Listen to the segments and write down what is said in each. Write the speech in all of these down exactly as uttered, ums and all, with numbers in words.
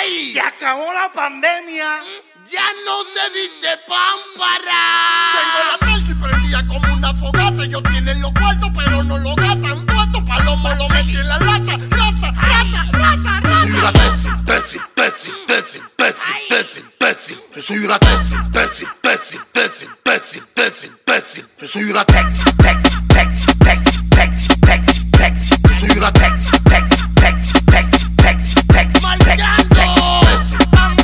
¡Ay! Se acabó la pandemia. Ya no se dice pámpara. Tengo la Telsi prendida como una fogata. Ellos tienen los cuartos, pero no lo gatan. Todo estos palomos lo metí en la lata. Rata, rata, rata, rata. Yo soy una Telsi, Telsi, Telsi, Telsi, Telsi, Telsi, Telsi. Yo soy una Telsi, Telsi, Telsi, Telsi, Telsi, Telsi, Telsi. Yo soy una Telsi, Telsi, Telsi, Telsi, Telsi, Telsi, Telsi. Yo soy una Telsi, Telsi, Telsi, Telsi, Telsi, Telsi, Telsi, Telsi.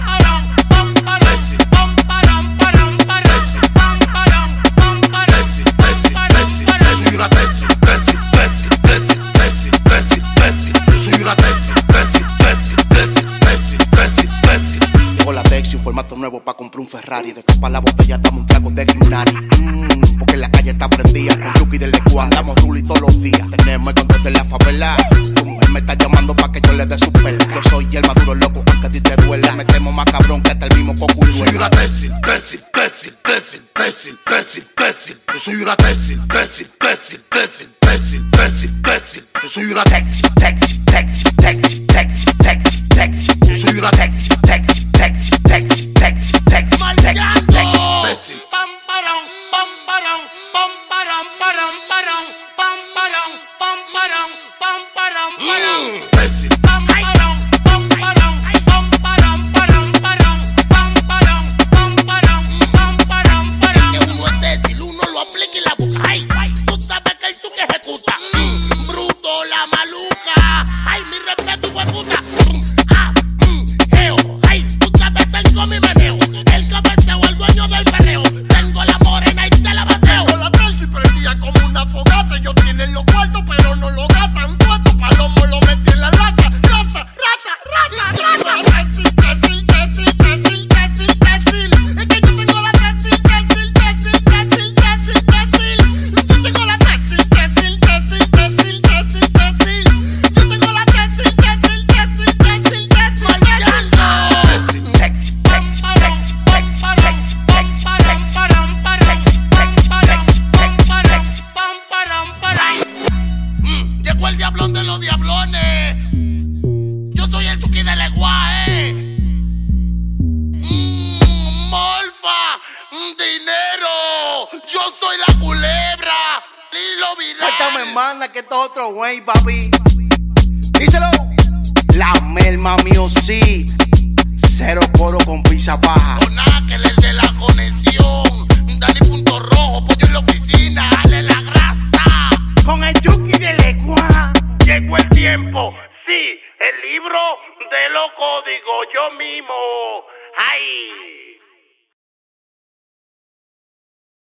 Una Telsi, Telsi, Telsi, Telsi, Telsi, Telsi, Telsi. Yo soy una Telsi, Telsi, Telsi, Telsi, Telsi, Telsi, Telsi. Llegó la Texi, un formato nuevo pa' comprar un Ferrari. Destapa la botella, dame un trago de Gnari. Mmm, porque la calle está prendida. Con Yuki del Lecua, andamos ruli todos los días. Tenemos el control de la favela. Tu mujer me está llamando pa' que yo le dé su pela. Yo soy el maduro loco, aunque a ti te duela. Metemos más cabrón que hasta el mismo Coco. Yo soy una Telsi, Telsi, Telsi, Telsi, Telsi, Telsi, Telsi. Yo soy una Telsi, Telsi, Telsi, Telsi, Telsi, Telsi, Telsi. Yo soy una Telsi, Telsi, Telsi, Telsi, Telsi, Telsi, Telsi. Yo soy una Telsi, Telsi, Telsi, Telsi, Telsi, Telsi, Telsi, Telsi. Pam parón, pam parón, pam parón, parón, parón, pam parón, pam parón, pam parón, parón. Telsi. Pam parón, pam parón, pam parón, parón, parón, pam parón, pam parón, pam parón, parón. Que uno es décil, uno lo aplica y la busca. Ay, ay, tú sabes que el chuque ejecuta. Mm, bruto, la maluca. Ay, mi respeto, hueputa. Mm, ah, mm, geo. Ay, tú sabes, tengo mi meneo. El cabeceo, el dueño del perreo. Tengo la morena y te la vaceo. Tengo la Telsi prendida como una fogata. Ellos tienen los cuartos, pero no lo gatan. Todo estos palomos lo metí en la lata. Rata, rata, rata, rata. Telsi, Telsi, Telsi, Telsi, Telsi, Telsi. Es que yo tengo la Telsi, Telsi, Telsi, Telsi, Telsi, Telsi. Yo tengo la Telsi, Telsi, Telsi, Telsi, Telsi, Telsi. Yo tengo la Telsi, Telsi, Telsi, Telsi, Telsi, Telsi. Telsi, Telsi, Telsi, Telsi, Telsi, Telsi, Telsi, Telsi, Mm, llegó el diablón de los diablones. Yo soy el Chucky de Leguaje. Mm, Morfa, mm, dinero. Yo soy la culebra. Lilo viral. Falta me manda que esto es otro güey, papi. Díselo. La merma mío sí. Cero coro con pizza paja. Donáquel, el de la conexión. Dale punto rojo, pollo en la oficina. Dale la grasa. Con el Yuki de Lecua. Llegó el tiempo. Sí, el libro de los códigos yo mismo. ¡Ay!